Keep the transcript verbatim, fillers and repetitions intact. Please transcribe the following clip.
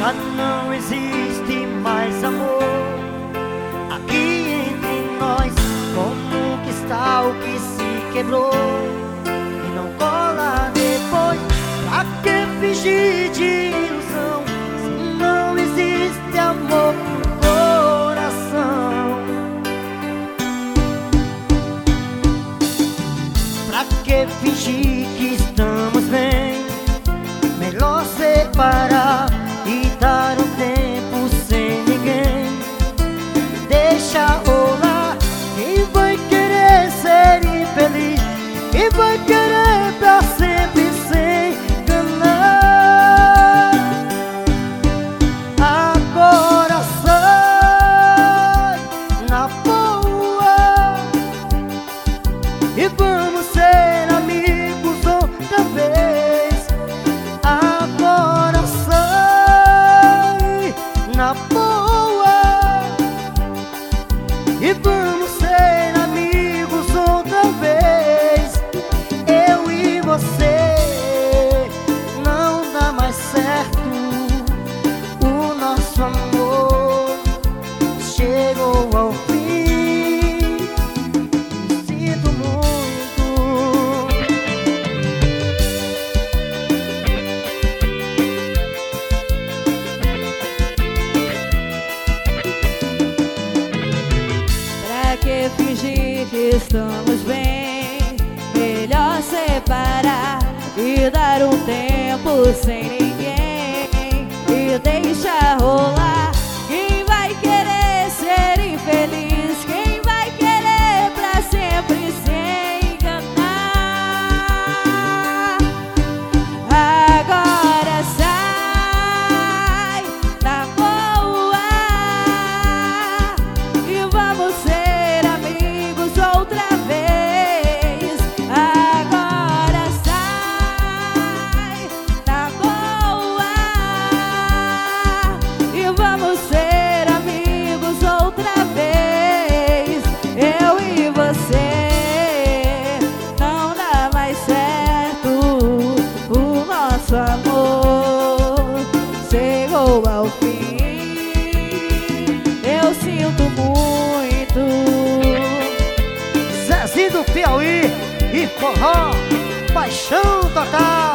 Já não existe mais amor aqui entre nós. Como que está o que se quebrou e não cola depois? Pra que fingir de ilusão se não existe amor no coração? Pra que fingir que estamos bem? Melhor separar e dar um tempo sem ninguém. Deixa rolar. Quem vai querer ser infeliz? Quem vai querer pra sempre sem enganar? Agora sai na boa e vamos ser amigos outra vez. Agora sai na boa e vamos ser amigos outra vez. Eu e você, não dá mais certo. O nosso amor chegou ao fim. Sinto muito. Pra que fingir que estamos bem? Melhor separar e dar um tempo sem ninguém. E deixa rolar. Quem vai querer ser infeliz? Quem vai querer pra sempre sem enganar? Agora sai na boa e vamos ser amigos outra vez. Agora sai na boa e vamos ser amigos outra vez. Eu e você, não dá mais certo. O nosso amor chegou ao fim. Eu sinto muito. Zezinho do Piauí e forró, paixão total.